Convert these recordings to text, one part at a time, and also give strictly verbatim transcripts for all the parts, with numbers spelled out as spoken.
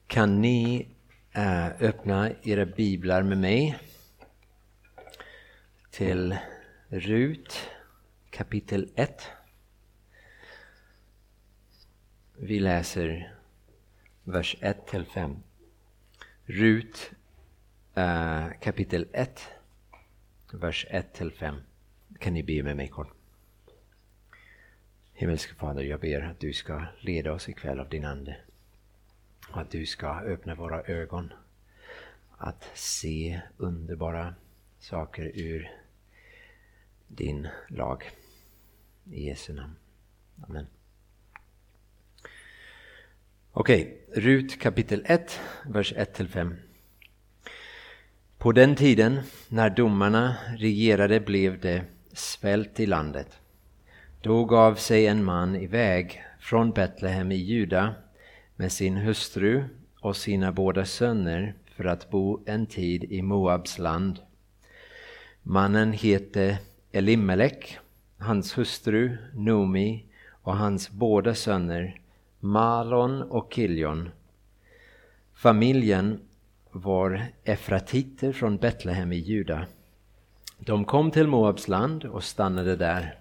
Kan ni äh, öppna era biblar med mig till Rut kapitel ett. Vi läser vers ett till fem. Rut äh, kapitel ett, vers ett till fem. Kan ni be med mig kort? Himmelske Fader, jag ber att du ska leda oss ikväll av din ande. Att du ska öppna våra ögon att se underbara saker ur din lag. I Jesu namn. Amen. Okej, Rut kapitel ett, vers ett till fem. På den tiden när domarna regerade blev det svält i landet. Då gav sig en man iväg från Betlehem i Juda med sin hustru och sina båda söner för att bo en tid i Moabs land. Mannen hette Elimelek, hans hustru Nomi och hans båda söner Malon och Kiljon. Familjen var efratiter från Betlehem i Juda. De kom till Moabs land och stannade där.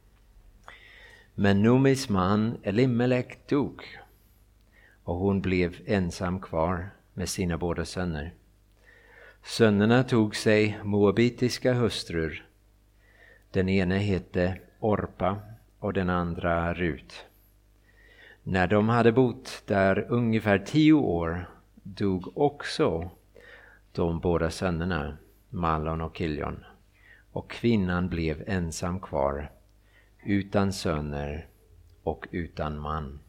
Men Nomis man Elimelek dog, och hon blev ensam kvar med sina båda söner. Sönerna tog sig moabitiska hustrur. Den ene hette Orpa och den andra Rut. När de hade bott där ungefär tio år dog också de båda sönerna, Malon och Kiljon, och kvinnan blev ensam kvar, utan söner och utan man.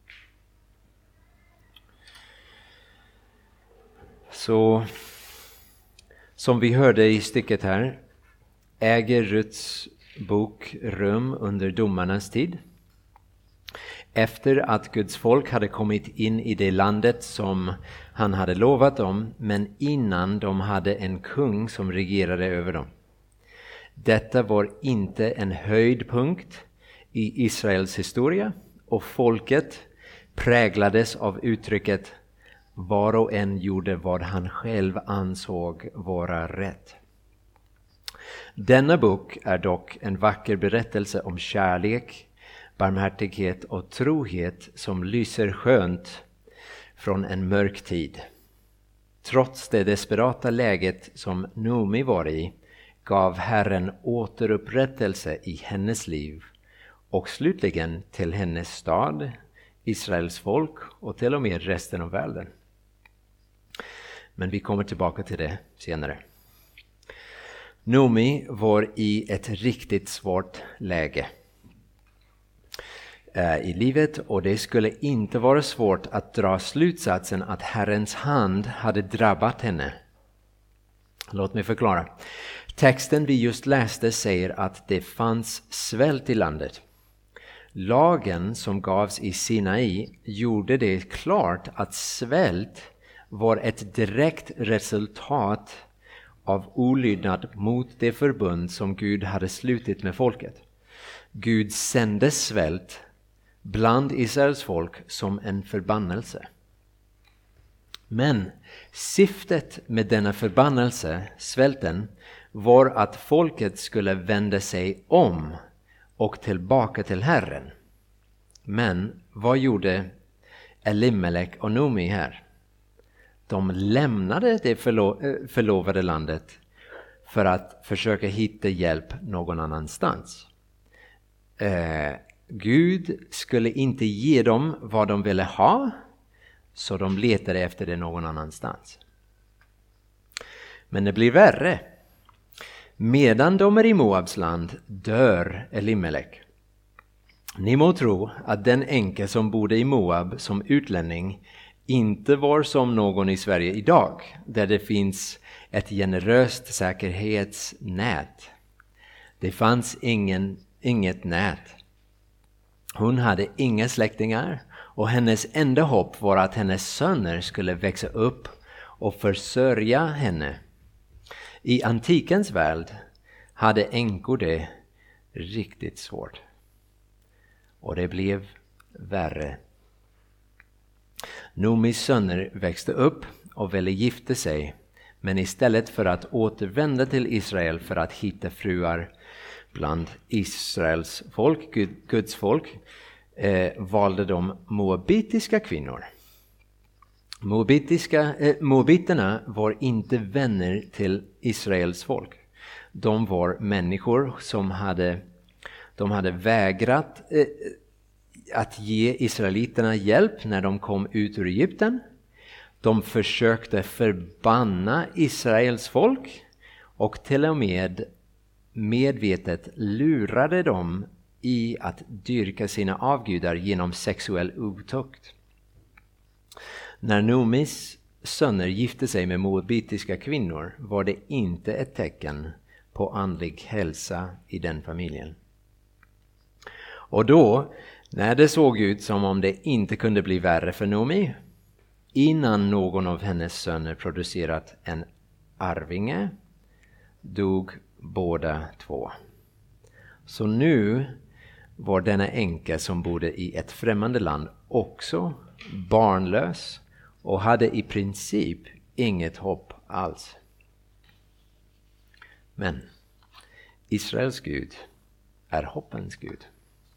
Så som vi hörde i stycket här äger Ruts bok rum under domarnas tid. Efter att Guds folk hade kommit in i det landet som han hade lovat dem, men innan de hade en kung som regerade över dem. Detta var inte en höjdpunkt i Israels historia, och folket präglades av uttrycket var och en gjorde vad han själv ansåg vara rätt. Denna bok är dock en vacker berättelse om kärlek, barmhärtighet och trohet som lyser skönt från en mörk tid. Trots det desperata läget som Nomi var i gav Herren återupprättelse i hennes liv och slutligen till hennes stad, Israels folk och till och med resten av världen. Men vi kommer tillbaka till det senare. Nomi var i ett riktigt svårt läge i livet, och det skulle inte vara svårt att dra slutsatsen att Herrens hand hade drabbat henne. Låt mig förklara. Texten vi just läste säger att det fanns svält i landet. Lagen som gavs i Sinai gjorde det klart att svält var ett direkt resultat av olydnad mot det förbund som Gud hade slutit med folket. Gud sände svält bland Israels folk som en förbannelse. Men syftet med denna förbannelse, svälten, var att folket skulle vända sig om och tillbaka till Herren. Men vad gjorde Elimelek och Nomi här? De lämnade det förlo- förlovade landet för att försöka hitta hjälp någon annanstans. Eh, Gud skulle inte ge dem vad de ville ha, så de letade efter det någon annanstans. Men det blir värre. Medan de är i Moabs land dör Elimelek. Ni må tro att den änka som bodde i Moab som utlänning inte var som någon i Sverige idag, där det finns ett generöst säkerhetsnät. Det fanns ingen, inget nät. Hon hade inga släktingar, och hennes enda hopp var att hennes söner skulle växa upp och försörja henne. I antikens värld hade änkor det riktigt svårt. Och det blev värre. Nomis söner växte upp och ville gifta sig, men istället för att återvända till Israel för att hitta fruar bland Israels folk, Guds folk, eh, valde de moabitiska kvinnor. Moabitiska, eh, moabiterna var inte vänner till Israels folk. De var människor som hade, de hade vägrat eh, att ge israeliterna hjälp när de kom ut ur Egypten. De försökte förbanna Israels folk och till och med medvetet lurade dem i att dyrka sina avgudar genom sexuell otukt. När Nomis söner gifte sig med moabitiska kvinnor var det inte ett tecken på andlig hälsa i den familjen. Och då, när det såg ut som om det inte kunde bli värre för Nomi, innan någon av hennes söner producerat en arvinge, dog båda två. Så nu var denna änka som bodde i ett främmande land också barnlös och hade i princip inget hopp alls. Men Israels Gud är hoppens Gud.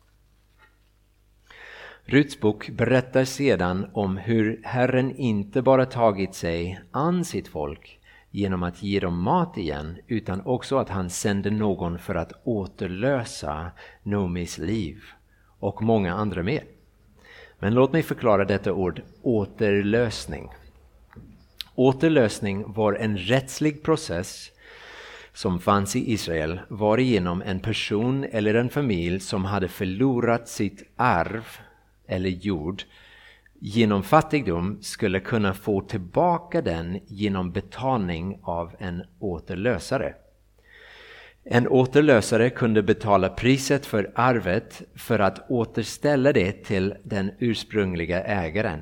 Ruts bok berättar sedan om hur Herren inte bara tagit sig an sitt folk genom att ge dem mat igen, utan också att han sände någon för att återlösa Nomis liv och många andra mer. Men låt mig förklara detta ord återlösning. Återlösning var en rättslig process som fanns i Israel, varigenom en person eller en familj som hade förlorat sitt arv eller jord genom fattigdom skulle kunna få tillbaka den genom betalning av en återlösare. En återlösare kunde betala priset för arvet för att återställa det till den ursprungliga ägaren.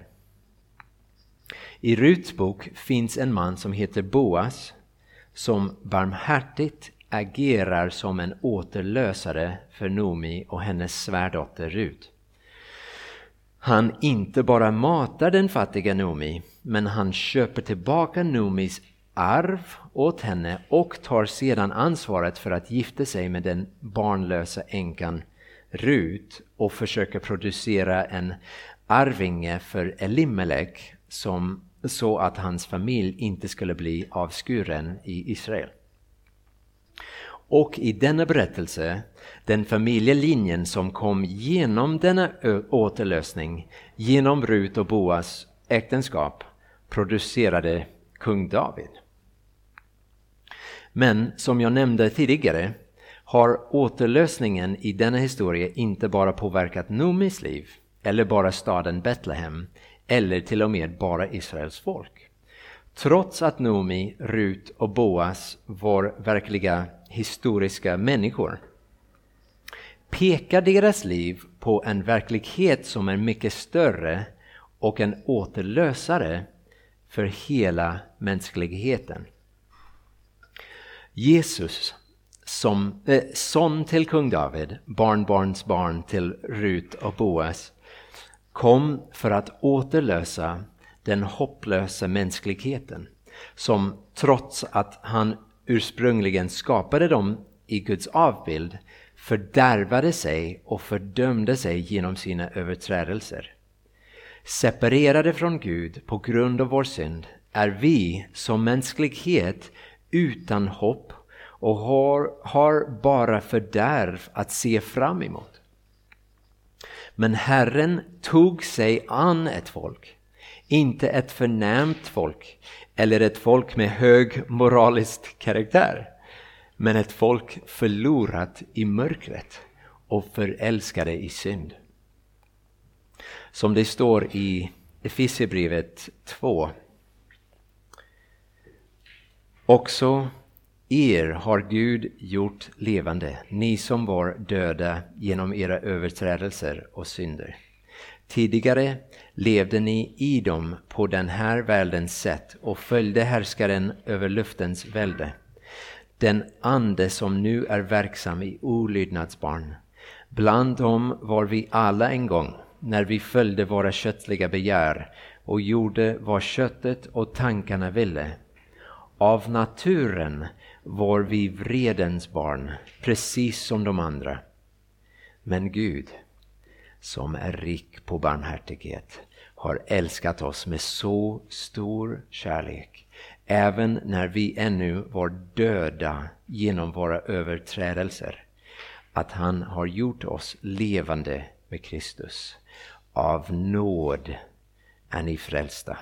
I Ruts bok finns en man som heter Boas som barmhärtigt agerar som en återlösare för Nomi och hennes svärdotter Rut. Han inte bara matar den fattiga Nomi, men han köper tillbaka Nomis arv åt henne och tar sedan ansvaret för att gifta sig med den barnlösa änkan Rut och försöker producera en arvinge för Elimelek som, så att hans familj inte skulle bli avskuren i Israel. Och i denna berättelse, den familjelinjen som kom genom denna återlösning, genom Rut och Boas äktenskap, producerade kung David. Men som jag nämnde tidigare har återlösningen i denna historia inte bara påverkat Nomis liv, eller bara staden Betlehem, eller till och med bara Israels folk. Trots att Nomi, Rut och Boas var verkliga historiska människor, pekar deras liv på en verklighet som är mycket större och en återlösare för hela mänskligheten. Jesus, som eh, son till kung David, barnbarns barn till Rut och Boas, kom för att återlösa den hopplösa mänskligheten, som trots att han ursprungligen skapade dem i Guds avbild, fördärvade sig och fördömde sig genom sina överträdelser. Separerade från Gud på grund av vår synd är vi som mänsklighet utan hopp och har, har bara fördärv att se fram emot. Men Herren tog sig an ett folk, inte ett förnämt folk eller ett folk med hög moralisk karaktär, men ett folk förlorat i mörkret och förälskade i synd. Som det står i Efesierbrevet två. Också er har Gud gjort levande, ni som var döda genom era överträdelser och synder. Tidigare levde ni i dem på den här världens sätt och följde härskaren över luftens välde. Den ande som nu är verksam i olydnadsbarn. Bland dem var vi alla en gång, när vi följde våra köttliga begär och gjorde vad köttet och tankarna ville. Av naturen var vi vredens barn, precis som de andra. Men Gud, som är rik på barmhärtighet, har älskat oss med så stor kärlek, även när vi ännu var döda genom våra överträdelser, att han har gjort oss levande med Kristus. Av nåd är ni frälsta.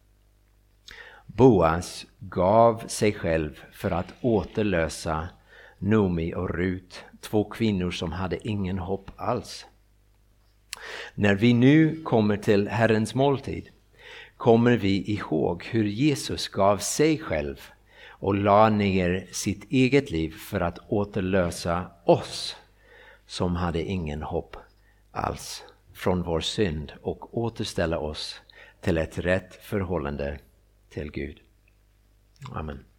Boas gav sig själv för att återlösa Nomi och Rut, två kvinnor som hade ingen hopp alls. När vi nu kommer till Herrens måltid kommer vi ihåg hur Jesus gav sig själv och la ner sitt eget liv för att återlösa oss som hade ingen hopp alls från vår synd och återställa oss till ett rätt förhållande till Gud. Amen.